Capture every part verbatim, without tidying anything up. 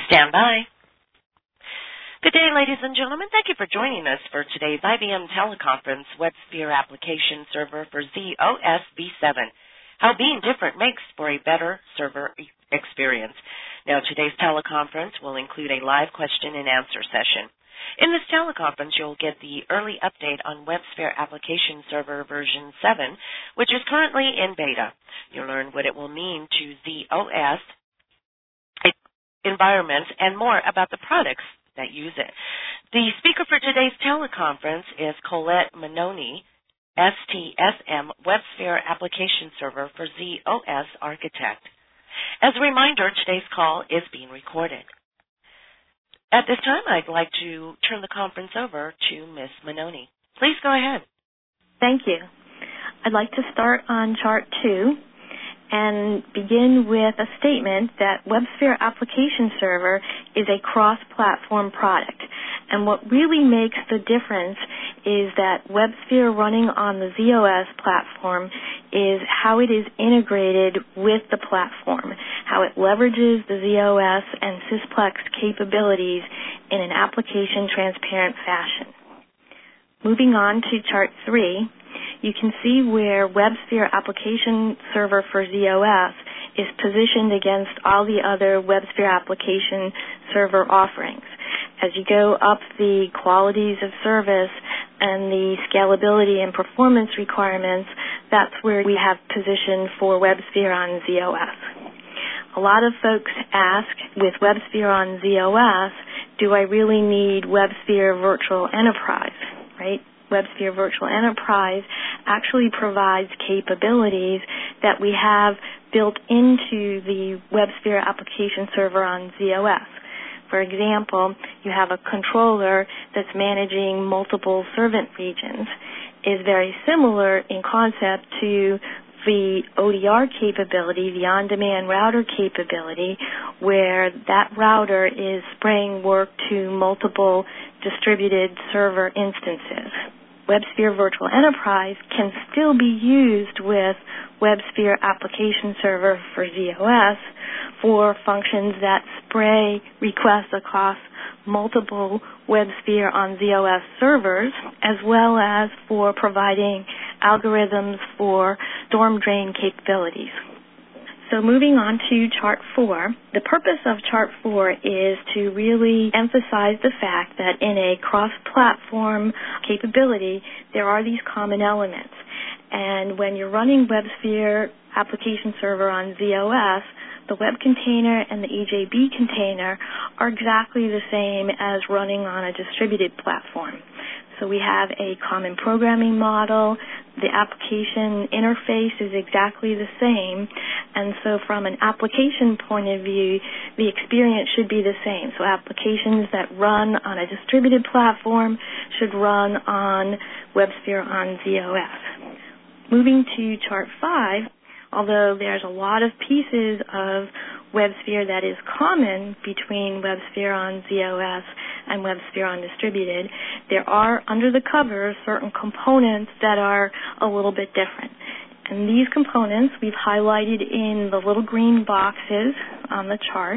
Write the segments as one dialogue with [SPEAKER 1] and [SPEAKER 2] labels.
[SPEAKER 1] Stand by. Good day, ladies and gentlemen. Thank you for joining us for today's I B M teleconference WebSphere application server for Z O S V seven. How being different makes for a better server experience. Now, today's teleconference will include a live question and answer session. In this teleconference, you'll get the early update on WebSphere application server version seven, which is currently in beta. You'll learn what it will mean to Z O S environments and more about the products that use it. The speaker for today's teleconference is Colette Manoni, S T S M WebSphere Application Server for Z O S Architect. As a reminder, today's call is being recorded. At this time, I'd like to turn the conference over to Miz Manoni. Please go ahead.
[SPEAKER 2] Thank you. I'd like to start on chart two and begin with a statement that WebSphere Application Server is a cross-platform product. And what really makes the difference is that WebSphere running on the Z O S platform is how it is integrated with the platform, how it leverages the Z O S and Sysplex capabilities in an application transparent fashion. Moving on to chart three, you can see where WebSphere Application Server for Z O S is positioned against all the other WebSphere Application Server offerings. As you go up the qualities of service and the scalability and performance requirements, that's where we have positioned for WebSphere on Z O S. A lot of folks ask, with WebSphere on Z O S, do I really need WebSphere Virtual Enterprise, right? WebSphere Virtual Enterprise actually provides capabilities that we have built into the WebSphere Application Server on Z O S. For example, you have a controller that's managing multiple servant regions. Is very similar in concept to the O D R capability, the on-demand router capability, where that router is spraying work to multiple distributed server instances. WebSphere Virtual Enterprise can still be used with WebSphere Application Server for Z O S for functions that spray requests across multiple WebSphere on Z O S servers, as well as for providing algorithms for storm drain capabilities. So moving on to chart four, the purpose of chart four is to really emphasize the fact that in a cross-platform capability, there are these common elements. And when you're running WebSphere Application Server on Z O S, the web container and the E J B container are exactly the same as running on a distributed platform. So we have a common programming model. The application interface is exactly the same. And so from an application point of view, the experience should be the same. So applications that run on a distributed platform should run on WebSphere on Z O S. Moving to chart five, although there's a lot of pieces of WebSphere that is common between WebSphere on Z O S and WebSphere on distributed, there are under the covers certain components that are a little bit different. And these components we've highlighted in the little green boxes on the chart.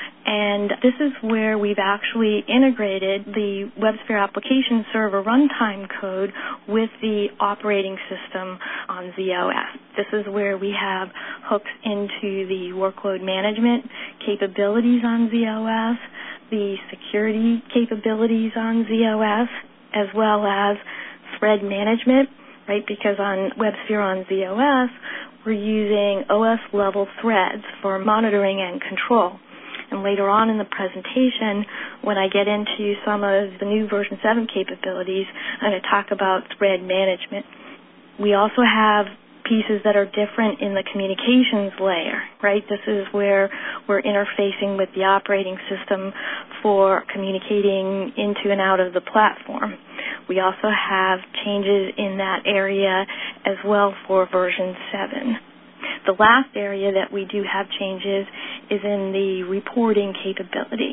[SPEAKER 2] And this is where we've actually integrated the WebSphere Application Server runtime code with the operating system on Z O S. This is where we have hooks into the workload management capabilities on Z O S, the security capabilities on Z O S, as well as thread management, right? Because on WebSphere on Z O S, we're using O S level threads for monitoring and control. And later on in the presentation, when I get into some of the new version seven capabilities, I'm going to talk about thread management. We also have pieces that are different in the communications layer, right? This is where we're interfacing with the operating system for communicating into and out of the platform. We also have changes in that area as well for version seven. The last area that we do have changes is in the reporting capability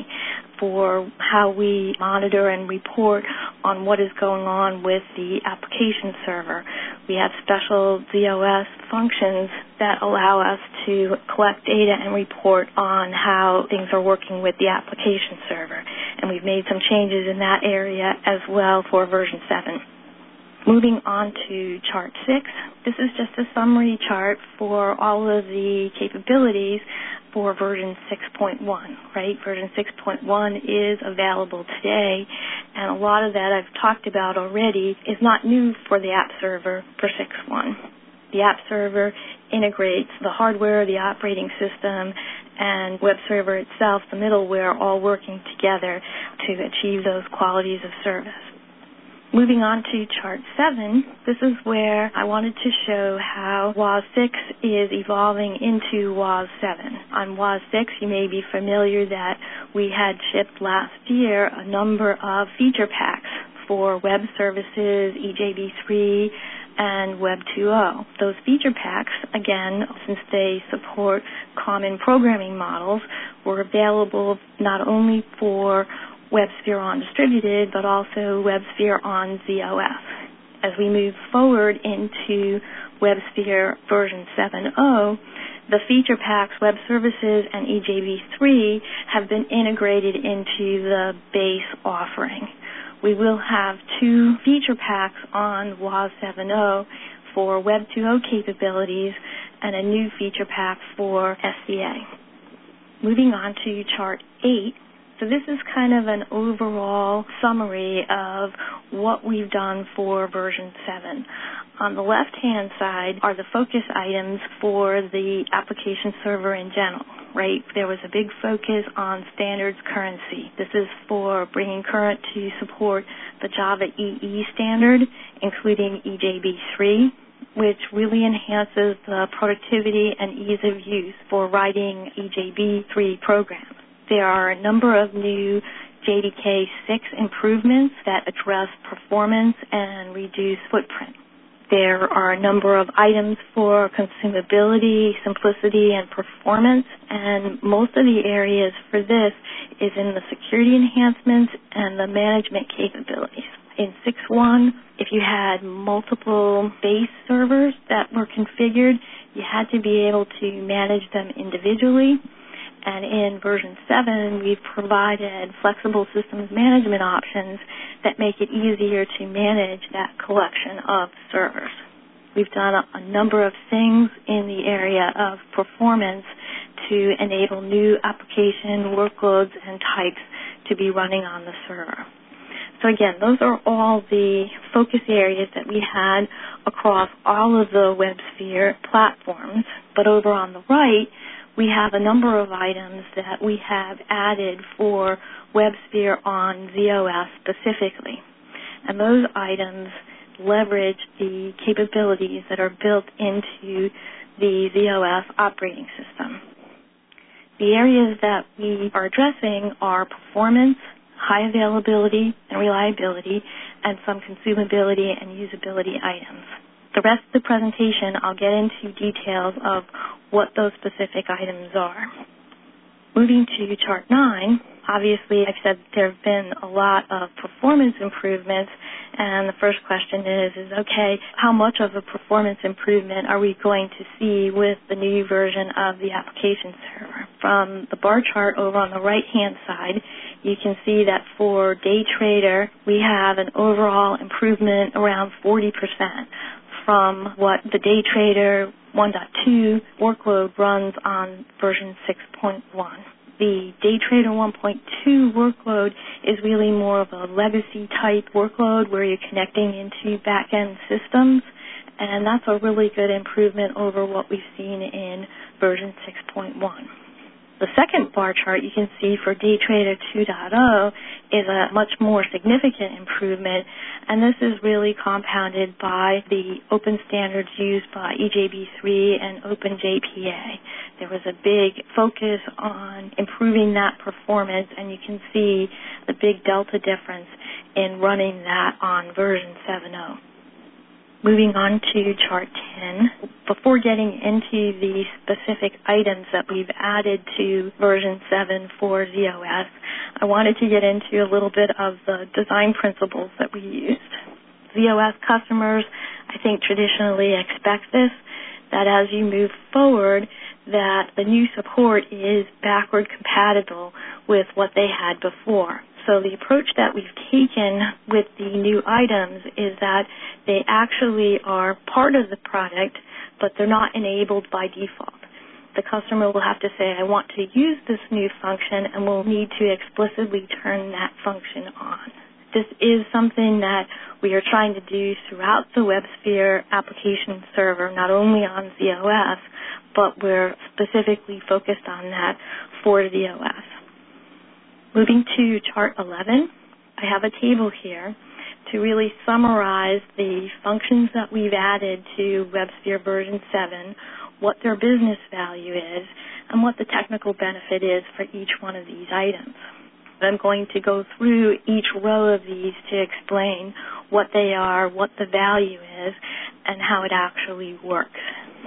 [SPEAKER 2] for how we monitor and report on what is going on with the application server. We have special Z O S functions that allow us to collect data and report on how things are working with the application server. And we've made some changes in that area as well for version seven. Moving on to chart six, this is just a summary chart for all of the capabilities for version six point one, right? Version six point one is available today, and a lot of that I've talked about already is not new for the app server for six point one. The app server integrates the hardware, the operating system, and web server itself, the middleware, all working together to achieve those qualities of service. Moving on to chart seven, this is where I wanted to show how W A S six is evolving into W A S seven. On W A S six, you may be familiar that we had shipped last year a number of feature packs for web services, E J B three, and Web two point oh. Those feature packs, again, since they support common programming models, were available not only for WebSphere on Distributed, but also WebSphere on Z O S. As we move forward into WebSphere version seven point oh, the feature packs, web services, and E J B three have been integrated into the base offering. We will have two feature packs on W A S seven point oh for Web two point oh capabilities and a new feature pack for S C A. Moving on to chart eight. So this is kind of an overall summary of what we've done for version seven. On the left-hand side are the focus items for the application server in general, right? There was a big focus on standards currency. This is for bringing current to support the Java E E standard, including E J B three, which really enhances the productivity and ease of use for writing E J B three programs. There are a number of new J D K six improvements that address performance and reduce footprint. There are a number of items for consumability, simplicity, and performance, and most of the areas for this is in the security enhancements and the management capabilities. In six point one, if you had multiple base servers that were configured, you had to be able to manage them individually. And in version seven, we've provided flexible systems management options that make it easier to manage that collection of servers. We've done a, a number of things in the area of performance to enable new application workloads and types to be running on the server. So again, those are all the focus areas that we had across all of the WebSphere platforms. But over on the right, we have a number of items that we have added for WebSphere on Z O S specifically. And those items leverage the capabilities that are built into the Z O S operating system. The areas that we are addressing are performance, high availability and reliability, and some consumability and usability items. The rest of the presentation, I'll get into details of what those specific items are. Moving to chart nine, obviously I've said there have been a lot of performance improvements, and the first question is, is okay, how much of a performance improvement are we going to see with the new version of the application server? From the bar chart over on the right-hand side, you can see that for DayTrader, we have an overall improvement around forty percent. From what the DayTrader one point two workload runs on version six point one. The DayTrader one point two workload is really more of a legacy type workload where you're connecting into back-end systems, and that's a really good improvement over what we've seen in version six point one. The second bar chart you can see for DayTrader two point oh is a much more significant improvement, and this is really compounded by the open standards used by E J B three and OpenJPA. There was a big focus on improving that performance, and you can see the big delta difference in running that on version seven point oh. Moving on to chart ten, before getting into the specific items that we've added to version seven for Z O S, I wanted to get into a little bit of the design principles that we used. Z O S customers, I think, traditionally expect this, that as you move forward, that the new support is backward compatible with what they had before. So the approach that we've taken with the new items is that they actually are part of the product, but they're not enabled by default. The customer will have to say, I want to use this new function, and will need to explicitly turn that function on. This is something that we are trying to do throughout the WebSphere application server, not only on Z O S, but we're specifically focused on that for Z O S. Moving to chart eleven, I have a table here to really summarize the functions that we've added to WebSphere version seven, what their business value is, and what the technical benefit is for each one of these items. I'm going to go through each row of these to explain what they are, what the value is, and how it actually works.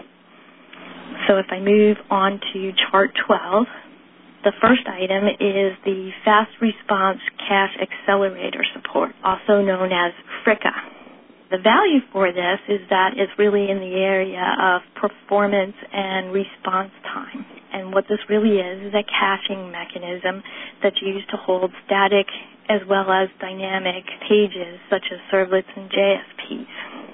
[SPEAKER 2] So if I move on to chart twelve, the first item is the Fast Response Cache Accelerator support, also known as FRICA. The value for this is that it's really in the area of performance and response time. And what this really is is a caching mechanism that's used to hold static as well as dynamic pages such as servlets and J S Ps.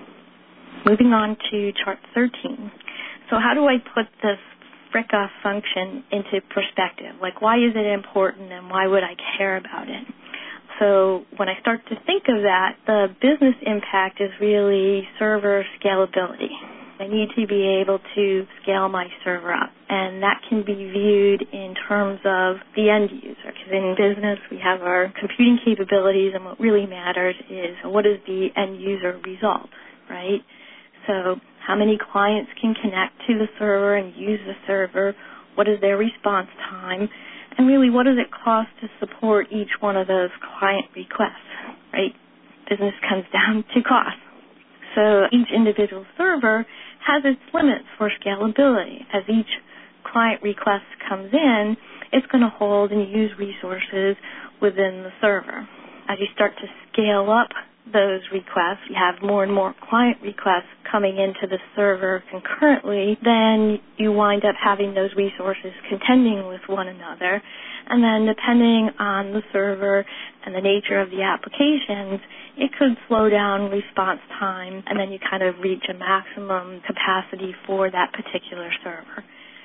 [SPEAKER 2] Moving on to chart thirteen. So how do I put this FRICA function into perspective? Like, why is it important and why would I care about it? So when I start to think of that, the business impact is really server scalability. I need to be able to scale my server up, and that can be viewed in terms of the end user. Because in business, we have our computing capabilities, and what really matters is what is the end user result, right? So how many clients can connect to the server and use the server? What is their response time? And really, what does it cost to support each one of those client requests, right? Business comes down to cost. So each individual server has its limits for scalability. As each client request comes in, it's going to hold and use resources within the server. As you start to scale up those requests, you have more and more client requests coming into the server concurrently, then you wind up having those resources contending with one another. And then depending on the server and the nature of the applications, it could slow down response time, and then you kind of reach a maximum capacity for that particular server.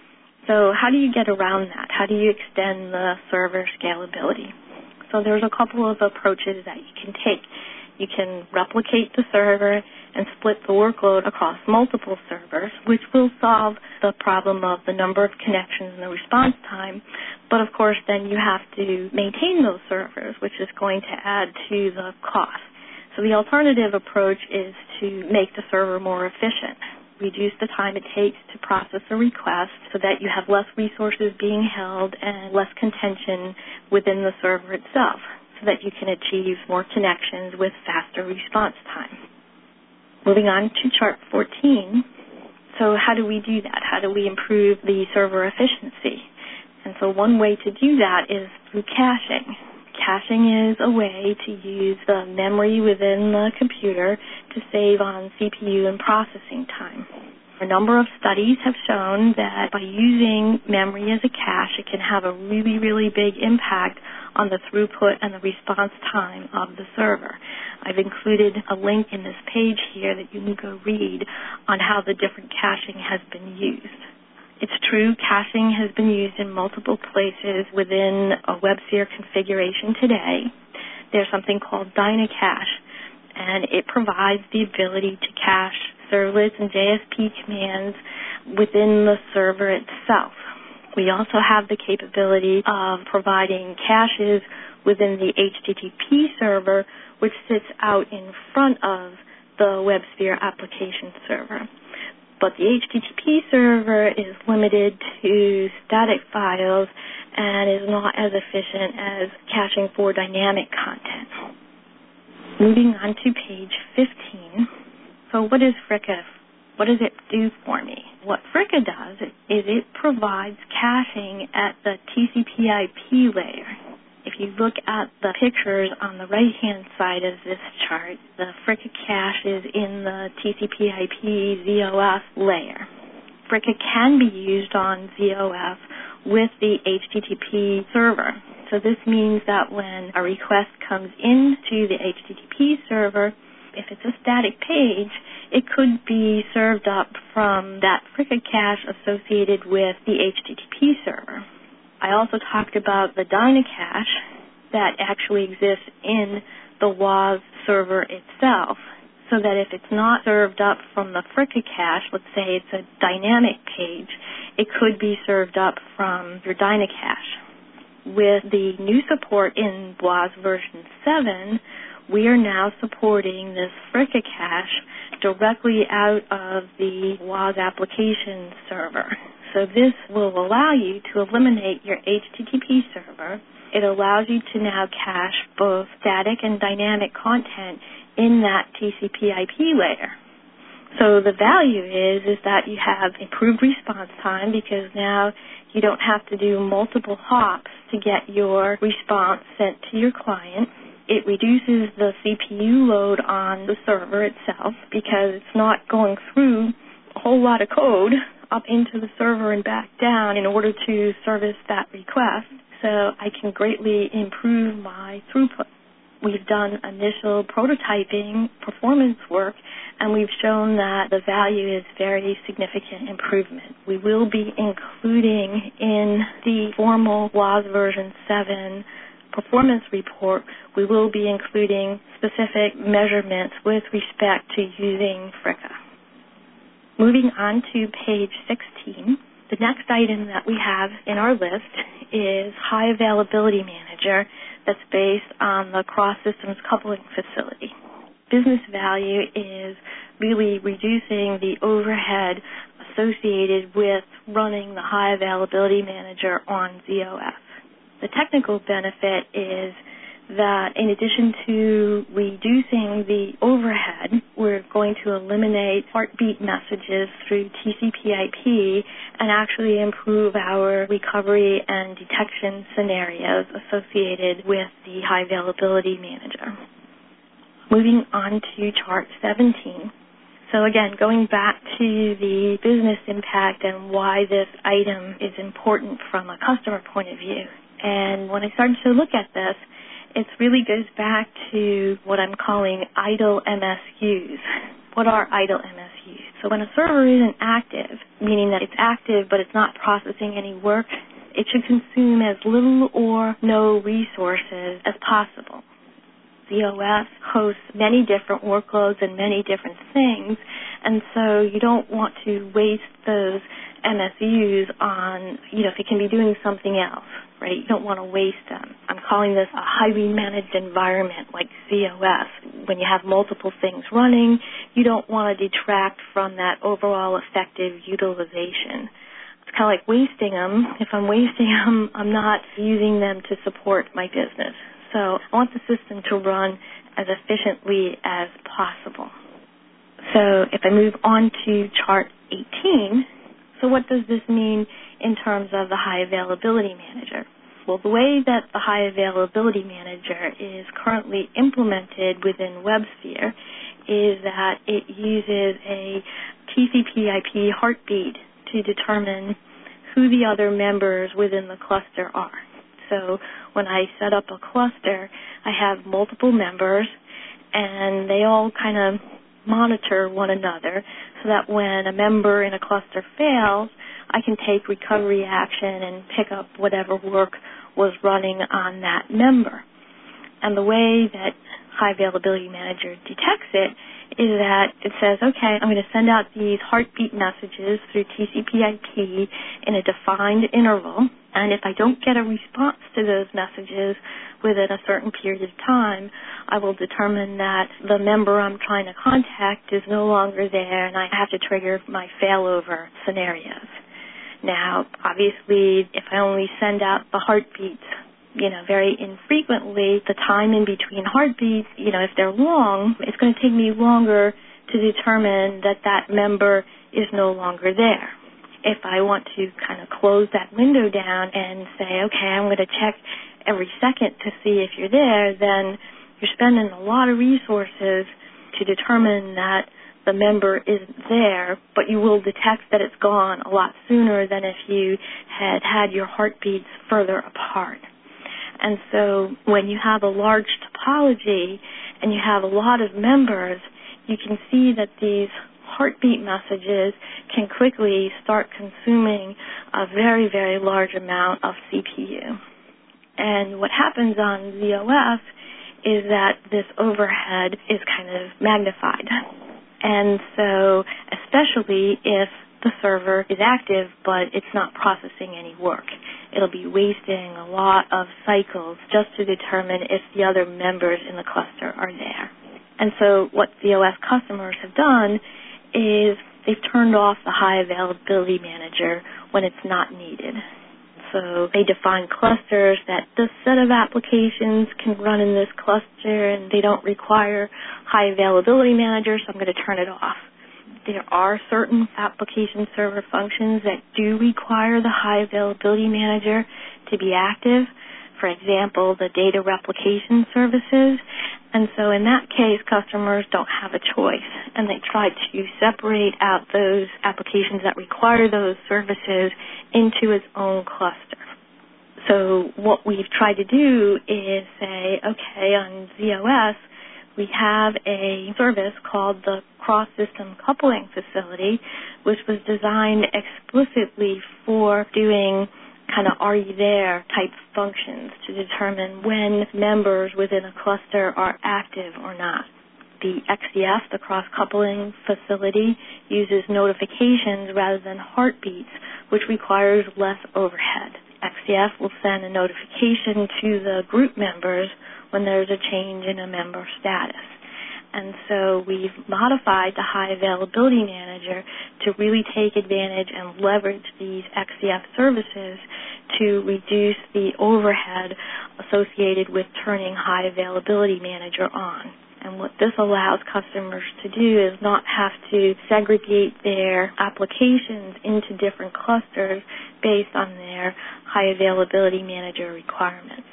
[SPEAKER 2] So how do you get around that? How do you extend the server scalability? So there's a couple of approaches that you can take. You can replicate the server and split the workload across multiple servers, which will solve the problem of the number of connections and the response time. But, of course, then you have to maintain those servers, which is going to add to the cost. So the alternative approach is to make the server more efficient. Reduce the time it takes to process a request so that you have less resources being held and less contention within the server itself, so that you can achieve more connections with faster response time. Moving on to chart fourteen. So how do we do that? How do we improve the server efficiency? And so one way to do that is through caching. Caching is a way to use the memory within the computer to save on C P U and processing time. A number of studies have shown that by using memory as a cache, it can have a really, really big impact on the throughput and the response time of the server. I've included a link in this page here that you can go read on how the different caching has been used. It's true, caching has been used in multiple places within a WebSphere configuration today. There's something called DynaCache, and it provides the ability to cache servlets and J S P commands within the server itself. We also have the capability of providing caches within the H T T P server, which sits out in front of the WebSphere application server. But the H T T P server is limited to static files and is not as efficient as caching for dynamic content. Moving on to page fifteen. So what is FRICA? What does it do for me? What FRICA does is it provides caching at the T C P I P layer. If you look at the pictures on the right-hand side of this chart, the Fricka cache is in the T C P I P Z O F layer. Fricka can be used on Z O F with the H T T P server. So this means that when a request comes into the H T T P server, if it's a static page, it could be served up from that Fricka cache associated with the H T T P server. I also talked about the Dynacache that actually exists in the W A S server itself, so that if it's not served up from the Fricka cache, let's say it's a dynamic page, it could be served up from your Dynacache. With the new support in W A S version seven, we are now supporting this Fricka cache directly out of the W A S application server. So this will allow you to eliminate your H T T P server. It allows you to now cache both static and dynamic content in that T C P I P layer. So the value is, is that you have improved response time because now you don't have to do multiple hops to get your response sent to your client. It reduces the C P U load on the server itself because it's not going through a whole lot of code up into the server and back down in order to service that request. So I can greatly improve my throughput. We've done initial prototyping performance work, and we've shown that the value is very significant improvement. We will be including in the formal W A S version seven performance report, we will be including specific measurements with respect to using Fricka. Moving on to page sixteen, the next item that we have in our list is High Availability Manager that's based on the Cross Systems Coupling Facility. Business value is really reducing the overhead associated with running the High Availability Manager on Z O F. The technical benefit is that in addition to reducing the overhead, we're going to eliminate heartbeat messages through T C P I P and actually improve our recovery and detection scenarios associated with the High Availability Manager. Moving on to chart seventeen. So again, going back to the business impact and why this item is important from a customer point of view. And when I started to look at this, it really goes back to what I'm calling idle M S Us. What are idle M S Us? So when a server isn't active, meaning that it's active but it's not processing any work, it should consume as little or no resources as possible. Z O S hosts many different workloads and many different things, and so you don't want to waste those M S Us on, you know, if it can be doing something else, right? You don't want to waste them. I'm calling this a highly managed environment like Z O S. When you have multiple things running, you don't want to detract from that overall effective utilization. It's kind of like wasting them. If I'm wasting them, I'm not using them to support my business. So I want the system to run as efficiently as possible. So if I move on to chart eighteen, so what does this mean in terms of the High Availability Manager? Well, the way that the High Availability Manager is currently implemented within WebSphere is that it uses a T C P I P heartbeat to determine who the other members within the cluster are. So when I set up a cluster, I have multiple members, and they all kind of monitor one another so that when a member in a cluster fails, I can take recovery action and pick up whatever work was running on that member. And the way that High Availability Manager detects it is that it says, okay, I'm going to send out these heartbeat messages through T C P I P in a defined interval, and if I don't get a response to those messages within a certain period of time, I will determine that the member I'm trying to contact is no longer there, and I have to trigger my failover scenarios. Now, obviously, if I only send out the heartbeats, you know, very infrequently, the time in between heartbeats, you know, if they're long, it's going to take me longer to determine that that member is no longer there. If I want to kind of close that window down and say, okay, I'm going to check every second to see if you're there, then you're spending a lot of resources to determine that the member isn't there, but you will detect that it's gone a lot sooner than if you had had your heartbeats further apart. And so when you have a large topology and you have a lot of members, you can see that these heartbeat messages can quickly start consuming a very, very large amount of C P U. And what happens on Z O S is that this overhead is kind of magnified. And so especially if the server is active but it's not processing any work, it'll be wasting a lot of cycles just to determine if the other members in the cluster are there. And so what Z O S customers have done is they've turned off the high availability manager when it's not needed. So they define clusters that this set of applications can run in this cluster and they don't require high availability manager, so I'm going to turn it off. There are certain application server functions that do require the high availability manager to be active. For example, the data replication services. And so in that case, customers don't have a choice, and they try to separate out those applications that require those services into its own cluster. So what we've tried to do is say, okay, on Z O S, we have a service called the Cross-System Coupling Facility, which was designed explicitly for doing kind of are you there type functions to determine when members within a cluster are active or not. The X C F, the cross-coupling facility, uses notifications rather than heartbeats, which requires less overhead. X C F will send a notification to the group members when there's a change in a member status. And so we've modified the high availability manager to really take advantage and leverage these X C F services to reduce the overhead associated with turning high availability manager on. And what this allows customers to do is not have to segregate their applications into different clusters based on their high availability manager requirements.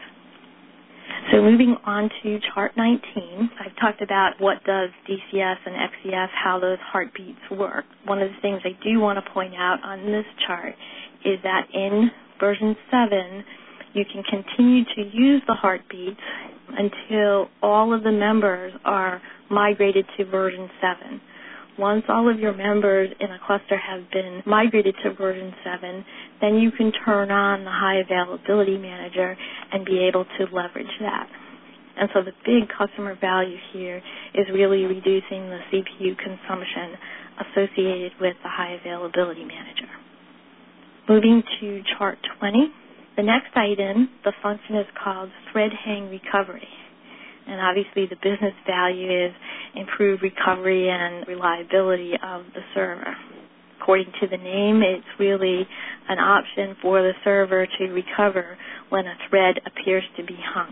[SPEAKER 2] So moving on to chart nineteen, I've talked about what does D C S and X C F, how those heartbeats work. One of the things I do want to point out on this chart is that in version seven, you can continue to use the heartbeats until all of the members are migrated to version seven. Once all of your members in a cluster have been migrated to version seven, then you can turn on the high availability manager and be able to leverage that. And so the big customer value here is really reducing the C P U consumption associated with the high availability manager. Moving to chart twenty, the next item, the function is called thread hang recovery. And obviously the business value is improved recovery and reliability of the server. According to the name, it's really an option for the server to recover when a thread appears to be hung.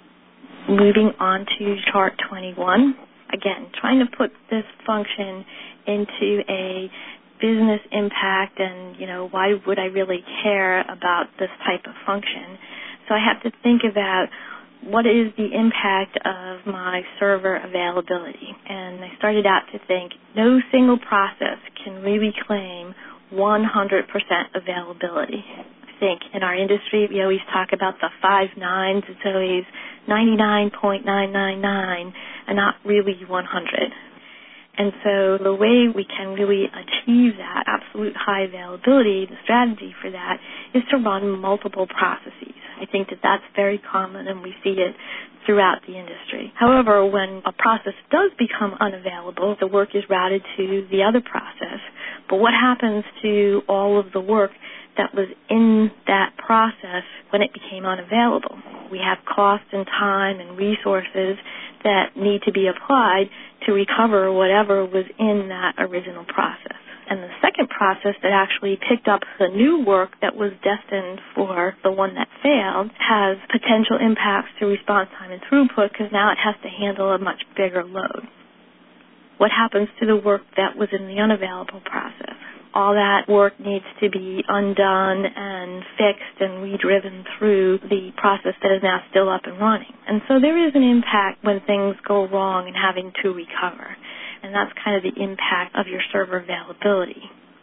[SPEAKER 2] Moving on to chart twenty-one, again, trying to put this function into a business impact and, you know, why would I really care about this type of function? So I have to think about what is the impact of my server availability? And I started out to think no single process can really claim one hundred percent availability. I think in our industry we always talk about the five nines. It's always ninety-nine point nine nine nine and not really one hundred. And so the way we can really achieve that absolute high availability, the strategy for that, is to run multiple processes. I think that that's very common, and we see it throughout the industry. However, when a process does become unavailable, the work is routed to the other process. But what happens to all of the work that was in that process when it became unavailable? We have cost and time and resources that need to be applied to recover whatever was in that original process. And the second process that actually picked up the new work that was destined for the one that failed has potential impacts to response time and throughput because now it has to handle a much bigger load. What happens to the work that was in the unavailable process? all that work needs to be undone and fixed and redriven through the process that is now still up and running. And so there is an impact when things go wrong and having to recover. And that's kind of the impact of your server availability.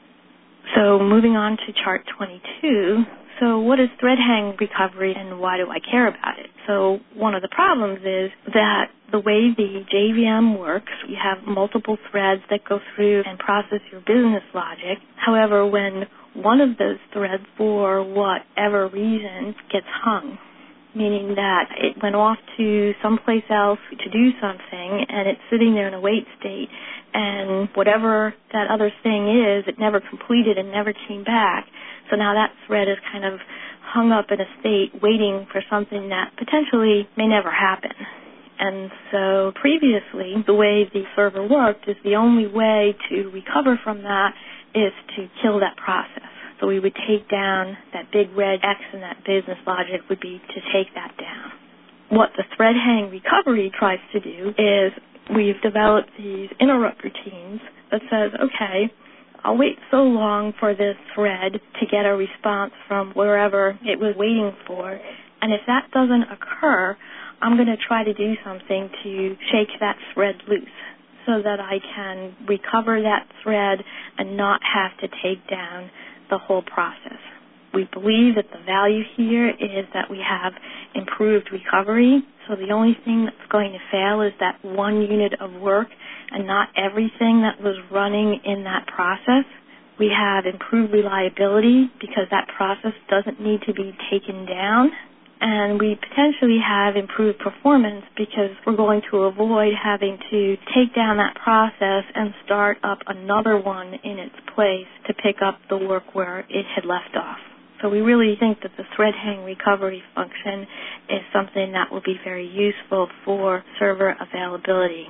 [SPEAKER 2] So moving on to chart twenty-two. So what is thread hang recovery and why do I care about it? So one of the problems is that the way the J V M works, you have multiple threads that go through and process your business logic. However, when one of those threads, for whatever reason, gets hung, meaning that it went off to someplace else to do something and it's sitting there in a wait state, and whatever that other thing is, it never completed and never came back. So now that thread is kind of hung up in a state waiting for something that potentially may never happen. And so previously, the way the server worked is the only way to recover from that is to kill that process. So we would take down that big red X in that business logic would be to take that down. What the thread hang recovery tries to do is we've developed these interrupt routines that says, okay, I'll wait so long for this thread to get a response from wherever it was waiting for, and if that doesn't occur, I'm going to try to do something to shake that thread loose so that I can recover that thread and not have to take down the whole process. We believe that the value here is that we have improved recovery, so the only thing that's going to fail is that one unit of work and not everything that was running in that process. We have improved reliability because that process doesn't need to be taken down. And we potentially have improved performance because we're going to avoid having to take down that process and start up another one in its place to pick up the work where it had left off. So we really think that the thread hang recovery function is something that will be very useful for server availability.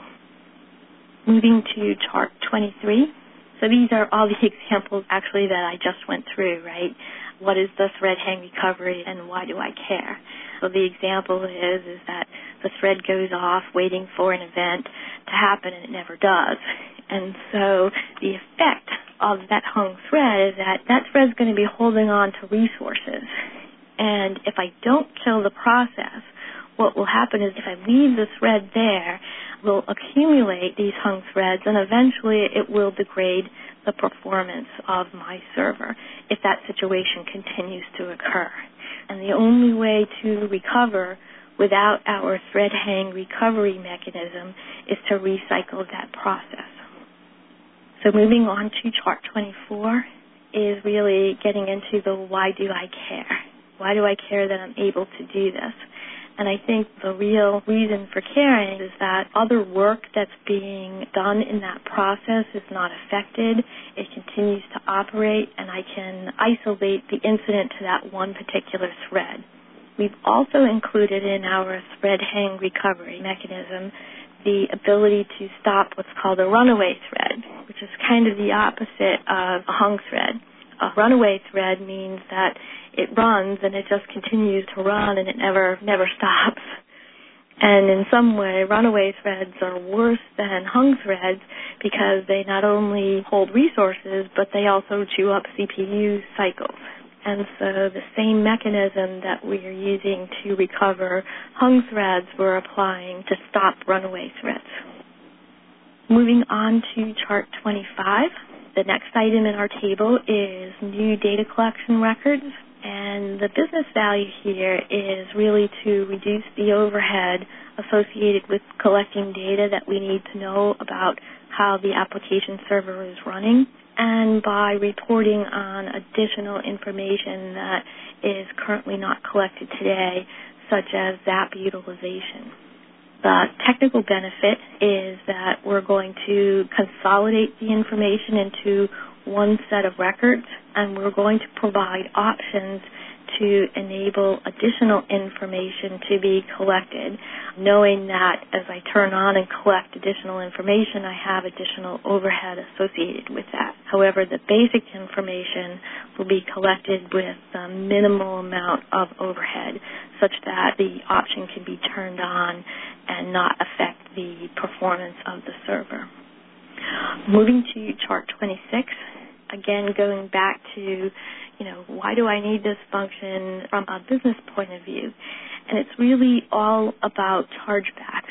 [SPEAKER 2] Moving to chart twenty-three. So these are all the examples actually that I just went through, right? What is the thread hang recovery and why do I care? So the example is, is that the thread goes off waiting for an event to happen and it never does. And so the effect of that hung thread is that that thread's going to be holding on to resources. And if I don't kill the process, what will happen is if I leave the thread there, we'll accumulate these hung threads and eventually it will degrade the performance of my server if that situation continues to occur. And the only way to recover without our thread hang recovery mechanism is to recycle that process. So moving on to chart twenty-four is really getting into the why do I care? Why do I care that I'm able to do this? And I think the real reason for caring is that other work that's being done in that process is not affected. It continues to operate, and I can isolate the incident to that one particular thread. We've also included in our thread hang recovery mechanism the ability to stop what's called a runaway thread, which is kind of the opposite of a hung thread. A runaway thread means that it runs and it just continues to run and it never never stops. And in some way, runaway threads are worse than hung threads because they not only hold resources, but they also chew up C P U cycles. And so the same mechanism that we are using to recover hung threads, we're applying to stop runaway threads. Moving on to chart twenty-five. The next item in our table is new data collection records. And the business value here is really to reduce the overhead associated with collecting data that we need to know about how the application server is running, and by reporting on additional information that is currently not collected today, such as Z A P utilization. The technical benefit is that we're going to consolidate the information into one set of records, and we're going to provide options to enable additional information to be collected, knowing that as I turn on and collect additional information, I have additional overhead associated with that. However, the basic information will be collected with a minimal amount of overhead, such that the option can be turned on and not affect the performance of the server. Moving to chart twenty-six. again, going back to, you know, why do I need this function from a business point of view? And it's really all about chargebacks.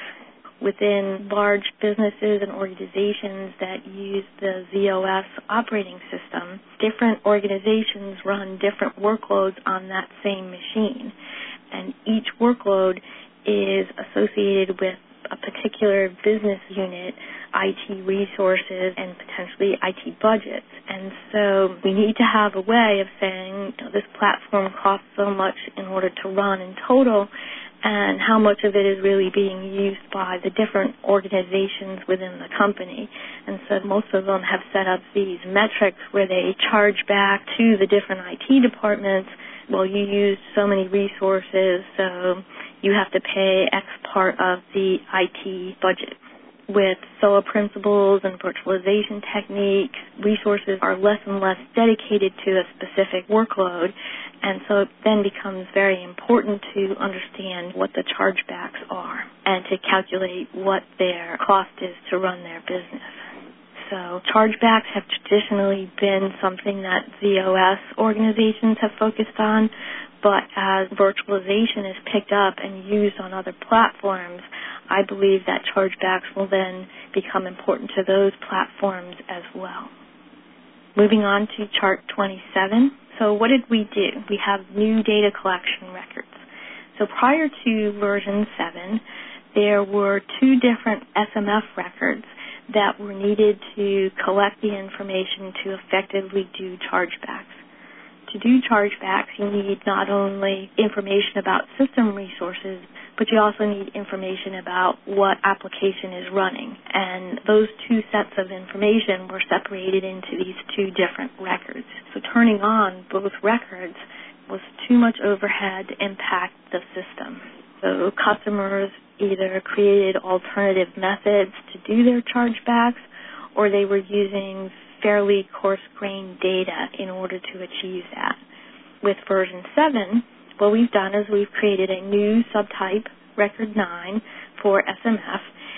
[SPEAKER 2] Within large businesses and organizations that use the Z O S operating system, different organizations run different workloads on that same machine. And each workload is associated with a particular business unit, I T resources, and potentially I T budgets. And so we need to have a way of saying, you know, this platform costs so much in order to run in total, and how much of it is really being used by the different organizations within the company. And so most of them have set up these metrics where they charge back to the different I T departments, well, you used so many resources, so you have to pay X part of the I T budget. With S O A principles and virtualization techniques, resources are less and less dedicated to a specific workload, and so it then becomes very important to understand what the chargebacks are and to calculate what their cost is to run their business. So chargebacks have traditionally been something that Z O S organizations have focused on, but as virtualization is picked up and used on other platforms, I believe that chargebacks will then become important to those platforms as well. Moving on to chart twenty-seven. So what did we do? We have new data collection records. So prior to version seven, there were two different S M F records that were needed to collect the information to effectively do chargebacks. To do chargebacks, you need not only information about system resources, but you also need information about what application is running. And those two sets of information were separated into these two different records. So turning on both records was too much overhead to impact the system. So customers either created alternative methods to do their chargebacks, or they were using fairly coarse-grained data in order to achieve that. With version seven, what we've done is we've created a new subtype, Record nine, for S M F,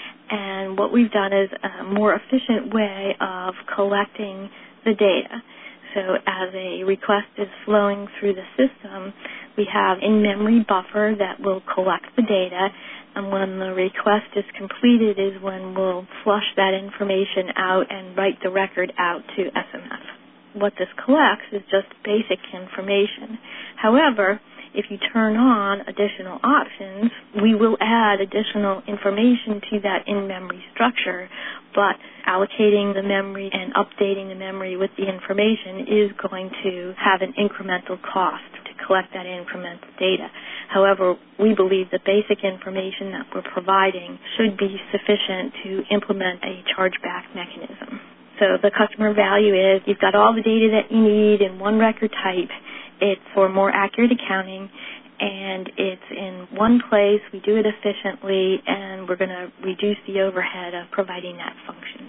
[SPEAKER 2] and what we've done is a more efficient way of collecting the data. So as a request is flowing through the system, we have in-memory buffer that will collect the data, and when the request is completed is when we'll flush that information out and write the record out to S M F. What this collects is just basic information. However, if you turn on additional options, we will add additional information to that in-memory structure, but allocating the memory and updating the memory with the information is going to have an incremental cost to collect that incremental data. However, we believe the basic information that we're providing should be sufficient to implement a chargeback mechanism. So the customer value is you've got all the data that you need in one record type. It's for more accurate accounting, and it's in one place. We do it efficiently, and we're going to reduce the overhead of providing that function.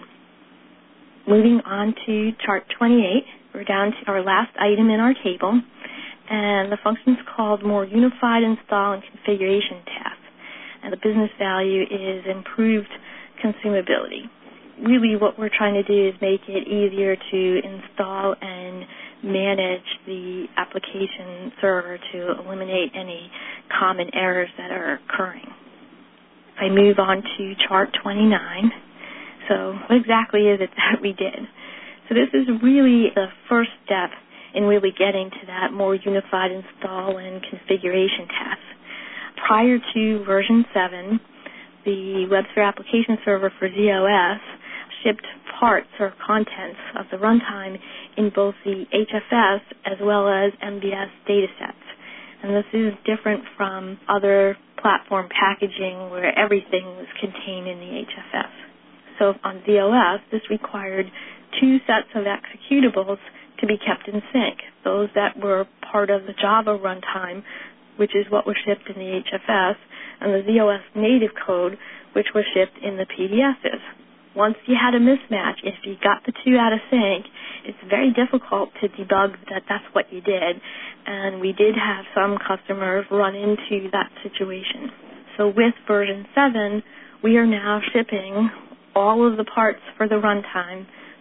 [SPEAKER 2] Moving on to chart twenty-eight, we're down to our last item in our table, and the function is called More Unified Install and Configuration Task. And the business value is improved consumability. Really what we're trying to do is make it easier to install and manage the application server to eliminate any common errors that are occurring. If I move on to chart twenty-nine, so what exactly is it that we did? So this is really the first step in really getting to that more unified install and configuration task. Prior to version seven, the WebSphere application server for Z O S shipped parts or contents of the runtime in both the H F S as well as M B S datasets. And this is different from other platform packaging where everything was contained in the H F S. So on Z O S, this required two sets of executables to be kept in sync. Those that were part of the Java runtime, which is what was shipped in the H F S, and the Z O S native code, which was shipped in the P D Fs. Once you had a mismatch, if you got the two out of sync, it's very difficult to debug that that's what you did. And we did have some customers run into that situation. So with version seven, we are now shipping all of the parts for the runtime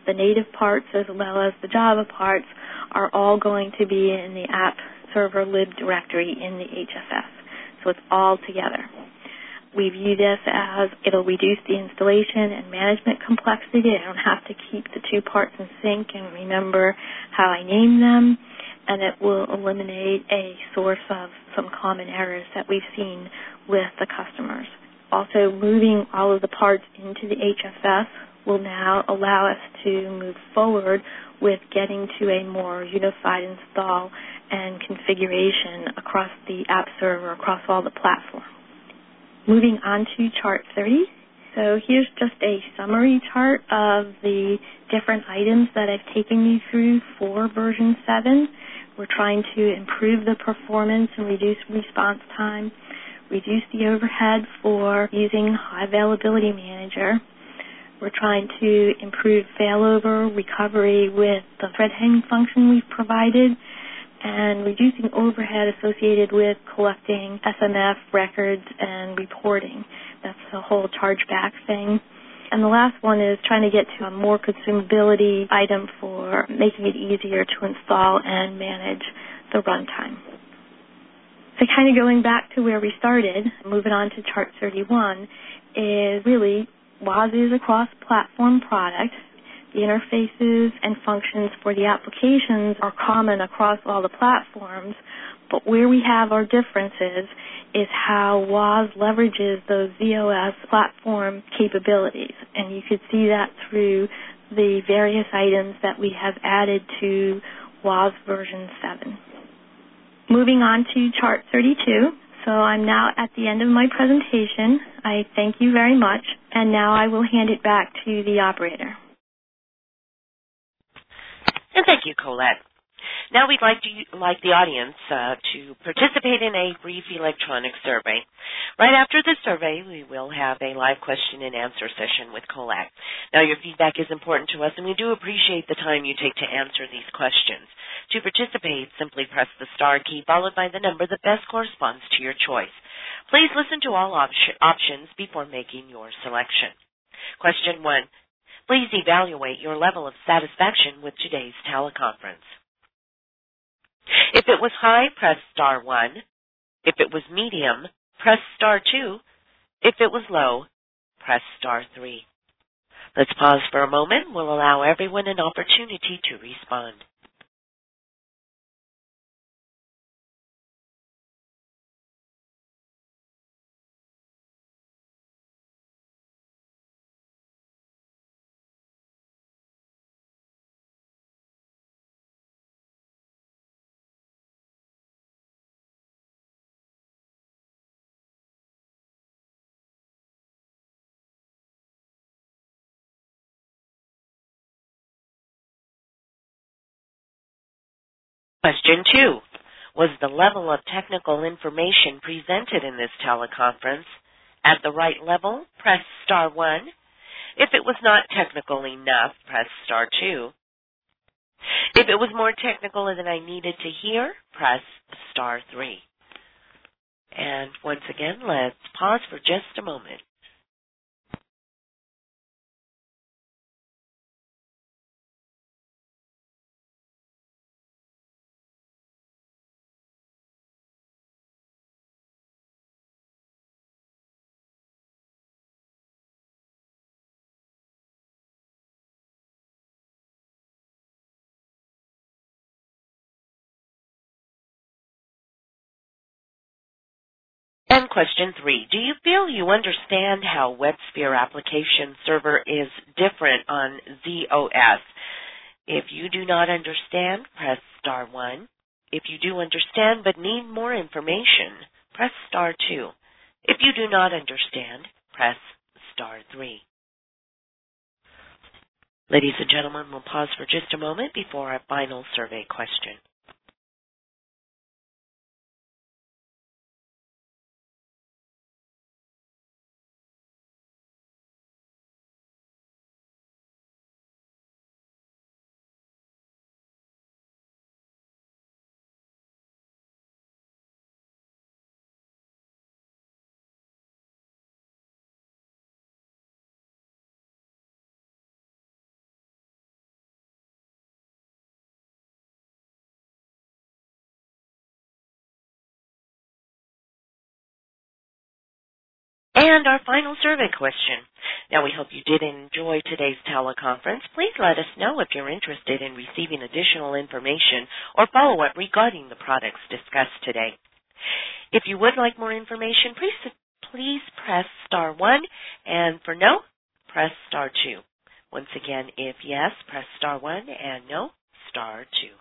[SPEAKER 2] the native parts as well as the Java parts are all going to be in the app server lib directory in the H F S. So it's all together. We view this as it'll reduce the installation and management complexity. I don't have to keep the two parts in sync and remember how I name them, and it will eliminate a source of some common errors that we've seen with the customers. Also, moving all of the parts into the H F S will now allow us to move forward with getting to a more unified install and configuration across the app server, across all the platforms. Moving on to chart thirty. So here's just a summary chart of the different items that I've taken you through for version seven. We're trying to improve the performance and reduce response time, reduce the overhead for using High Availability Manager. We're trying to improve failover recovery with the thread hang function we've provided, and reducing overhead associated with collecting S M F records and reporting. That's the whole chargeback thing. And the last one is trying to get to a more consumability item for making it easier to install and manage the runtime. So kind of going back to where we started, moving on to chart thirty-one, is really W A S is a cross-platform product. The interfaces and functions for the applications are common across all the platforms, but where we have our differences is how W A S leverages those Z O S platform capabilities. And you could see that through the various items that we have added to W A S version seven. Moving on to chart thirty-two. So I'm now at the end of my presentation. I thank you very much, and now I will hand it back to the operator.
[SPEAKER 1] And thank you, Colette. Now we'd like to like the audience uh, to participate in a brief electronic survey. Right after the survey, we will have a live question and answer session with Colette. Now your feedback is important to us, and we do appreciate the time you take to answer these questions. To participate, simply press the star key followed by the number that best corresponds to your choice. Please listen to all op- options before making your selection. Question one. Please evaluate your level of satisfaction with today's teleconference. If it was high, press star one. If it was medium, press star two. If it was low, press star three. Let's pause for a moment. We'll allow everyone an opportunity to respond. Question two. Was the level of technical information presented in this teleconference at the right level? Press star one. If it was not technical enough, press star two. If it was more technical than I needed to hear, press star three. And once again, let's pause for just a moment. And question three, do you feel you understand how WebSphere Application Server is different on Z O S? If you do not understand, press star one. If you do understand but need more information, press star two. If you do not understand, press star three. Ladies and gentlemen, we'll pause for just a moment before our final survey question. And our final survey question. Now, we hope you did enjoy today's teleconference. Please let us know if you're interested in receiving additional information or follow-up regarding the products discussed today. If you would like more information, please, please press star one, and for no, press star two. Once again, if yes, press star one, and no, star two.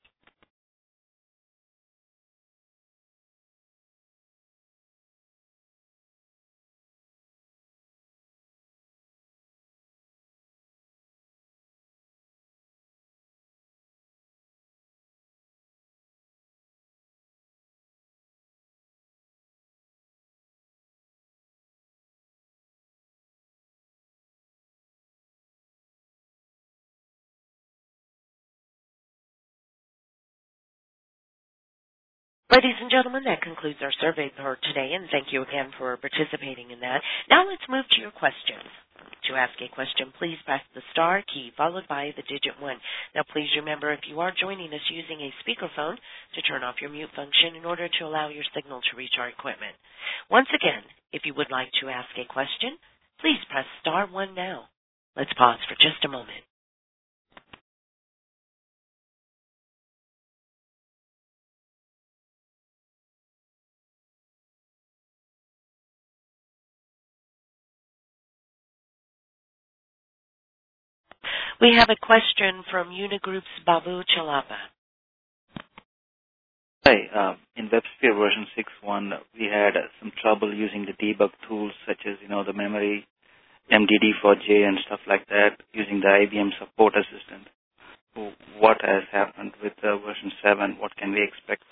[SPEAKER 1] Ladies and gentlemen, that concludes our survey for today, and thank you again for participating in that. Now let's move to your questions. To ask a question, please press the star key followed by the digit one. Now please remember, if you are joining us using a speakerphone, to turn off your mute function in order to allow your signal to reach our equipment. Once again, if you would like to ask a question, please press star one now. Let's pause for just a moment. We have a question from Unigroup's Babu Chalapa.
[SPEAKER 3] Hi. Uh, in WebSphere version six point one, we had uh, some trouble using the debug tools such as, you know, the memory, M D D four J and stuff like that, using the I B M support assistant. So what has happened with uh, version seven? What can we expect?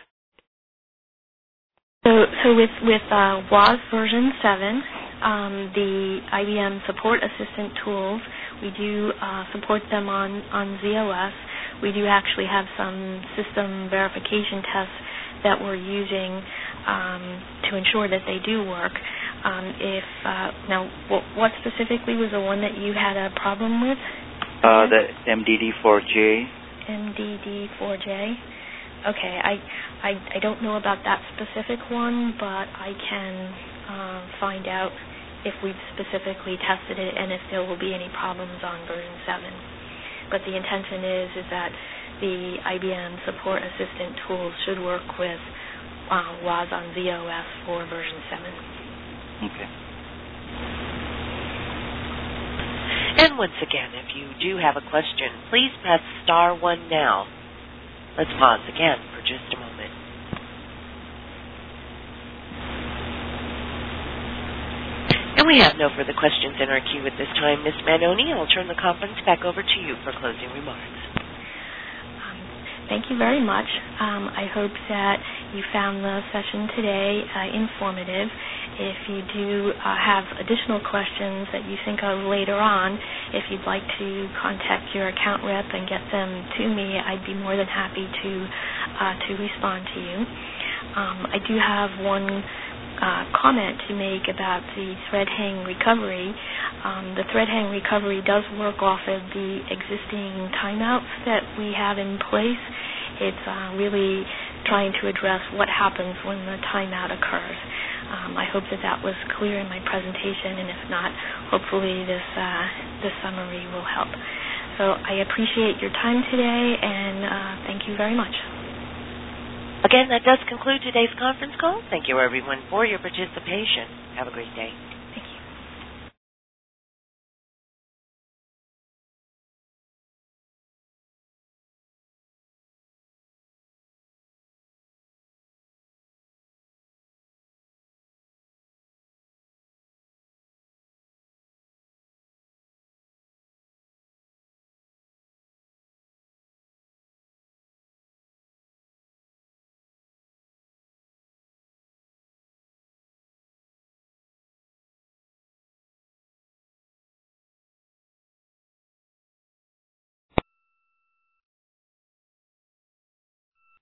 [SPEAKER 2] So, so with, with uh, W A S version seven, um, the I B M support assistant tools, we do uh, support them on, on Z O S. We do actually have some system verification tests that we're using um, to ensure that they do work. Um, if uh, now, what, what specifically was the one that you had a problem with?
[SPEAKER 3] Uh, the M D D four J.
[SPEAKER 2] M D D four J. Okay, I, I I don't know about that specific one, but I can uh, find out if we've specifically tested it and if there will be any problems on version seven. But the intention is is that the I B M support assistant tools should work with uh, W A S on Z O S for version seven.
[SPEAKER 3] Okay.
[SPEAKER 1] And once again, if you do have a question, please press star one now. Let's pause again for just a moment. And we have no further questions in our queue at this time. Miz Manoni, I'll turn the conference back over to you for closing remarks.
[SPEAKER 2] Um, thank you very much. Um, I hope that you found the session today uh, informative. If you do uh, have additional questions that you think of later on, if you'd like to contact your account rep and get them to me, I'd be more than happy to uh, to respond to you. Um, I do have one uh, comment to make about the thread hang recovery. Um, the thread hang recovery does work off of the existing timeouts that we have in place. It's uh, really trying to address what happens when the timeout occurs. Um, I hope that that was clear in my presentation, and if not, hopefully this uh, this summary will help. So I appreciate your time today, and uh, thank you very much.
[SPEAKER 1] Again, that does conclude today's conference call. Thank you, everyone, for your participation. Have a great day.